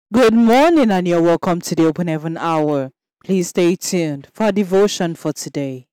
Good morning, and you're welcome to the Open Heaven Hour. Please stay tuned for our devotion for today.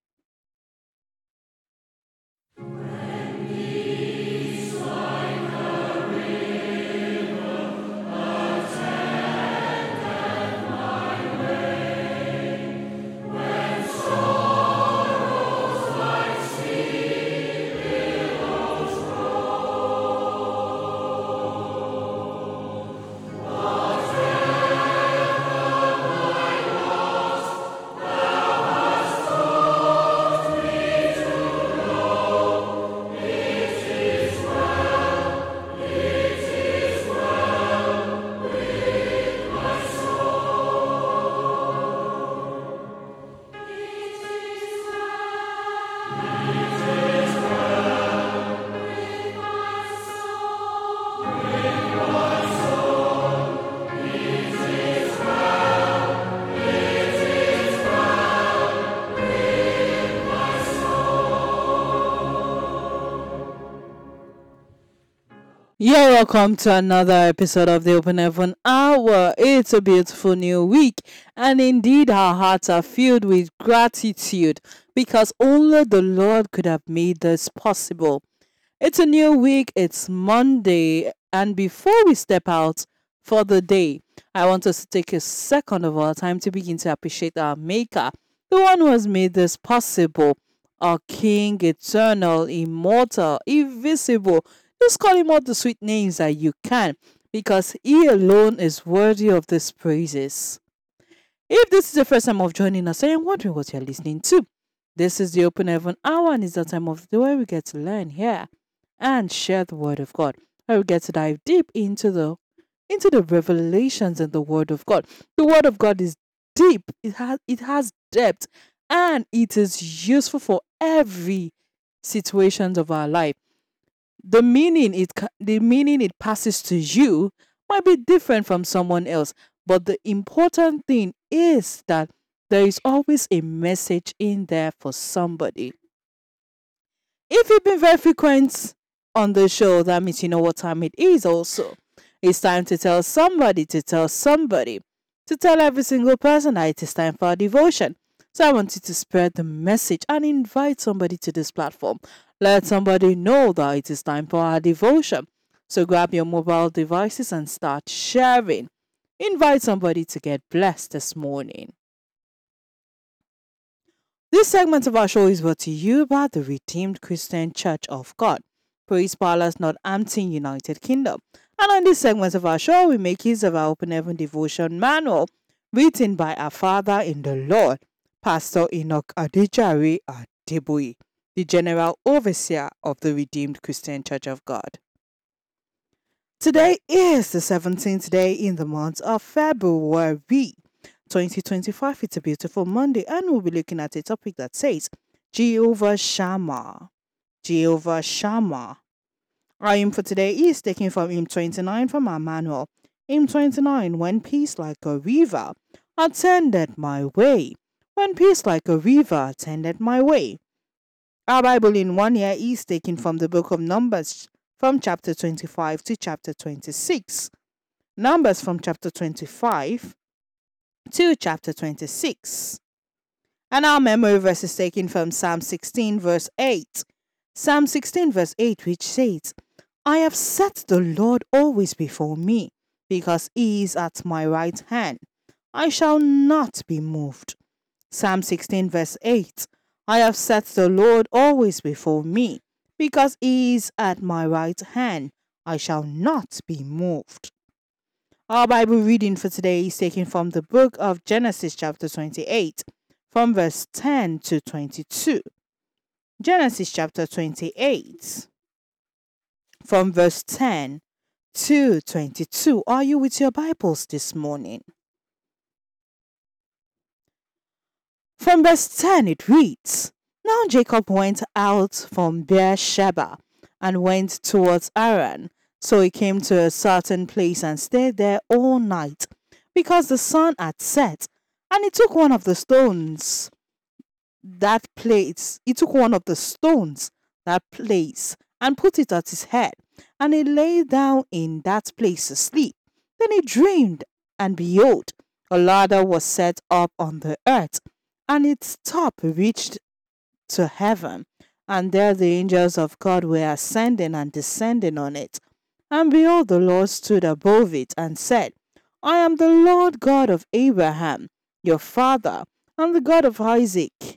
You're welcome to another episode of the Open Heaven Hour. It's a beautiful new week, and indeed, our hearts are filled with gratitude because only the Lord could have made this possible. It's a new week, it's Monday, and before we step out for the day, I want us to take a second of our time to begin to appreciate our Maker, the one who has made this possible, our King, eternal, immortal, invisible. Just call him all the sweet names that you can, because he alone is worthy of these praises. If this is the first time of joining us, I am wondering what you're listening to. This is the Open Heaven Hour, and it's the time of the day where we get to learn here and share the Word of God. Where we get to dive deep into the revelations in the Word of God. The Word of God is deep. It has depth, and it is useful for every situations of our life. The meaning it passes to you might be different from someone else, but the important thing is that there is always a message in there for somebody. If you've been very frequent on the show, that means you know what time it is also. It's time to tell somebody, to tell every single person that it is time for our devotion. So I want you to spread the message and invite somebody to this platform. Let somebody know that it is time for our devotion. So grab your mobile devices and start sharing. Invite somebody to get blessed this morning. This segment of our show is brought to you by the Redeemed Christian Church of God, Praise Palace, Northampton, United Kingdom. And on this segment of our show, we make use of our Open Heaven Devotion Manual, written by our Father in the Lord, Pastor Enoch Adejare Adeboye, the General Overseer of the Redeemed Christian Church of God. Today is the 17th day in the month of February 2025. It's a beautiful Monday, and we'll be looking at a topic that says Jehovah Shammah. Jehovah Shammah. Our hymn for today is taken from hymn 29 from our manual. Hymn 29, when peace like a river attended my way. When peace like a river attended my way. Our Bible in 1 year is taken from the book of Numbers from chapter 25 to chapter 26. Numbers from chapter 25 to chapter 26. And our memory verse is taken from Psalm 16 verse 8. Psalm 16 verse 8, which says, I have set the Lord always before me, because he is at my right hand. I shall not be moved. Psalm 16 verse 8, I have set the Lord always before me, because he is at my right hand. I shall not be moved. Our Bible reading for today is taken from the book of Genesis chapter 28, from verse 10 to 22. Genesis chapter 28, from verse 10 to 22. Are you with your Bibles this morning? From verse 10 it reads, Now Jacob went out from Beersheba and went towards Haran. So he came to a certain place and stayed there all night, because the sun had set. And he took one of the stones that place, and put it at his head, and he lay down in that place to sleep. Then he dreamed, And behold, a ladder was set up on the earth, and its top reached to heaven. And there the angels of God were ascending and descending on it. And behold, the Lord stood above it and said, I am the Lord God of Abraham, your father, and the God of Isaac.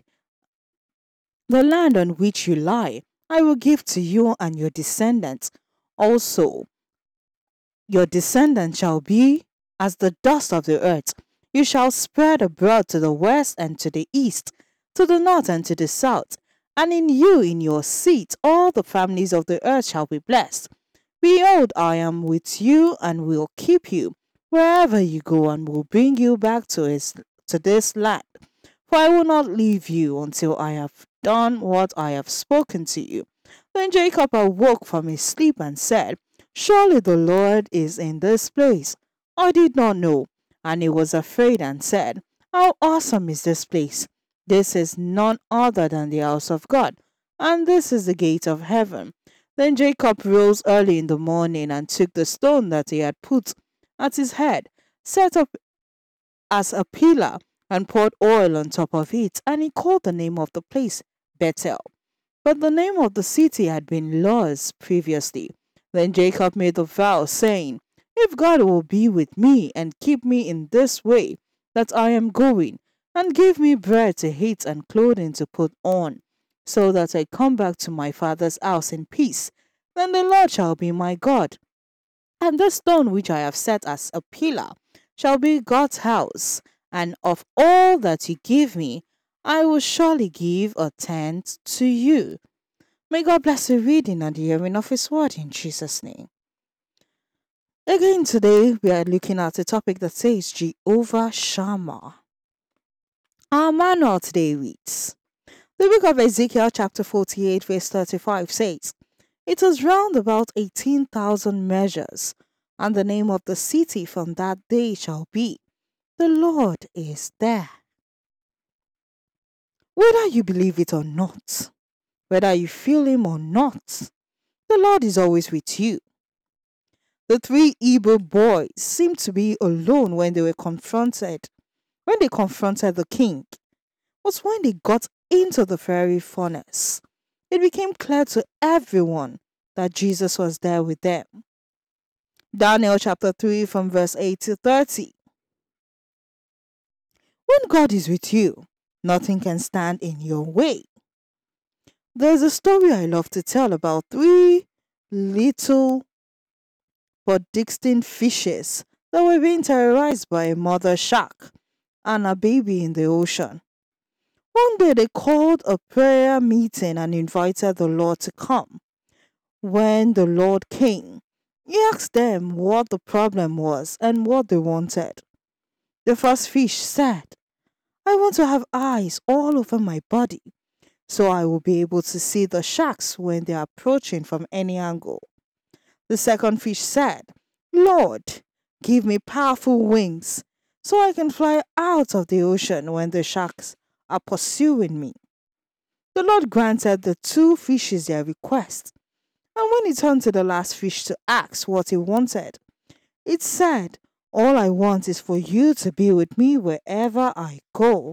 The land on which you lie, I will give to you and your descendants. Also, your descendants shall be as the dust of the earth. You shall spread abroad to the west and to the east, to the north and to the south. And in you, in your seed, all the families of the earth shall be blessed. Behold, I am with you and will keep you wherever you go, and will bring you back to this land. For I will not leave you until I have done what I have spoken to you. Then Jacob awoke from his sleep and said, Surely the Lord is in this place. I did not know. And he was afraid and said, How awesome is this place! This is none other than the house of God, and this is the gate of heaven. Then Jacob rose early in the morning and took the stone that he had put at his head, set up as a pillar, and poured oil on top of it, and he called the name of the place Bethel. But the name of the city had been Luz previously. Then Jacob made a vow, saying, If God will be with me and keep me in this way that I am going, and give me bread to eat and clothing to put on, so that I come back to my father's house in peace, then the Lord shall be my God. And the stone which I have set as a pillar shall be God's house, and of all that you give me, I will surely give a tenth to you. May God bless the reading and the hearing of His word in Jesus' name. Again, today we are looking at a topic that says Jehovah Shammah. Our manual today reads, the book of Ezekiel chapter 48 verse 35 says, It is round about 18,000 measures, and the name of the city from that day shall be, The Lord is there. Whether you believe it or not, whether you feel Him or not, the Lord is always with you. The three Hebrew boys seemed to be alone when they confronted the king. But when they got into the fiery furnace, it became clear to everyone that Jesus was there with them. Daniel chapter 3 from verse 8 to 30. When God is with you, nothing can stand in your way. There's a story I love to tell about three little but distinct fishes that were being terrorized by a mother shark and a baby in the ocean. One day they called a prayer meeting and invited the Lord to come. When the Lord came, He asked them what the problem was and what they wanted. The first fish said, I want to have eyes all over my body, so I will be able to see the sharks when they are approaching from any angle. The second fish said, Lord, give me powerful wings, so I can fly out of the ocean when the sharks are pursuing me. The Lord granted the two fishes their request, and when He turned to the last fish to ask what he wanted, it said, All I want is for you to be with me wherever I go.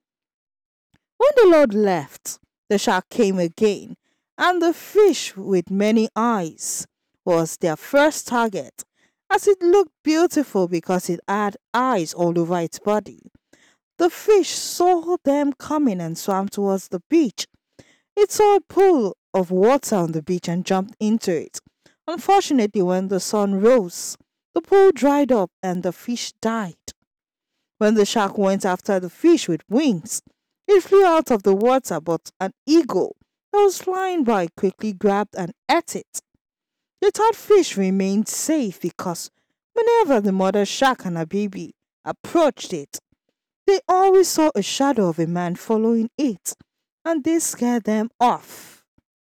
When the Lord left, the shark came again, and the fish with many eyes was their first target, as it looked beautiful because it had eyes all over its body. The fish saw them coming and swam towards the beach. It saw a pool of water on the beach and jumped into it. Unfortunately, when the sun rose, the pool dried up and the fish died. When the shark went after the fish with wings, it flew out of the water, but an eagle that was flying by quickly grabbed and ate it. The third fish remained safe because whenever the mother shark and her baby approached it, they always saw a shadow of a man following it, and this scared them off.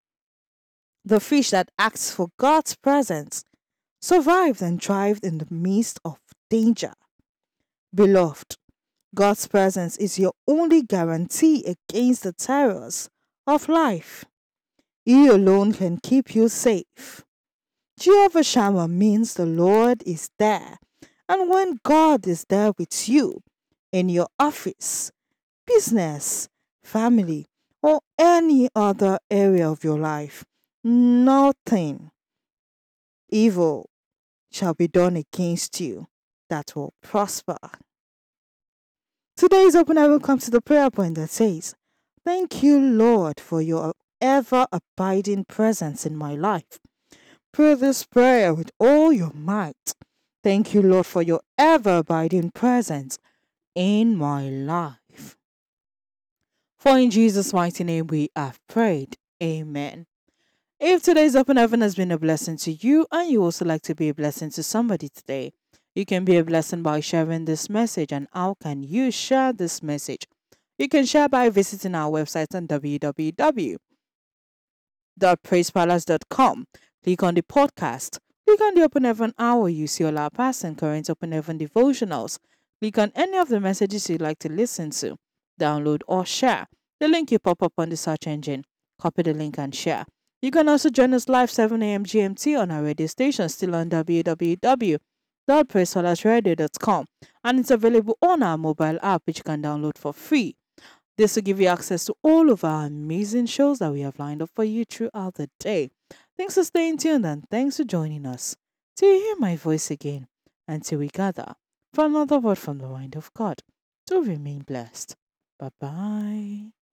The fish that asked for God's presence survived and thrived in the midst of danger. Beloved, God's presence is your only guarantee against the terrors of life. He alone can keep you safe. Jehovah Shammah means the Lord is there, And when God is there with you in your office, business, family, or any other area of your life, nothing evil shall be done against you that will prosper. Today's open heaven comes to the prayer point that says, thank you, Lord, for your ever abiding presence in my life. Pray this prayer with all your might. Thank you, Lord, for your ever abiding presence in my life. For in Jesus' mighty name we have prayed. Amen. If today's open heaven has been a blessing to you and you also like to be a blessing to somebody today, you can be a blessing by sharing this message. And how can you share this message? You can share by visiting our website on www.praisepalace.com. Click on the podcast. Click on the Open Heaven Hour. You see all our past and current Open Heaven devotionals. Click on any of the messages you'd like to listen to, download or share. The link will pop up on the search engine. Copy the link and share. You can also join us live 7 a.m. GMT on our radio station, still on www.praisepalace.radio.com, and it's available on our mobile app, which you can download for free. This will give you access to all of our amazing shows that we have lined up for you throughout the day. Thanks for staying tuned and thanks for joining us. Till you hear my voice again, until we gather for another word from the mind of God. Do remain blessed. Bye bye.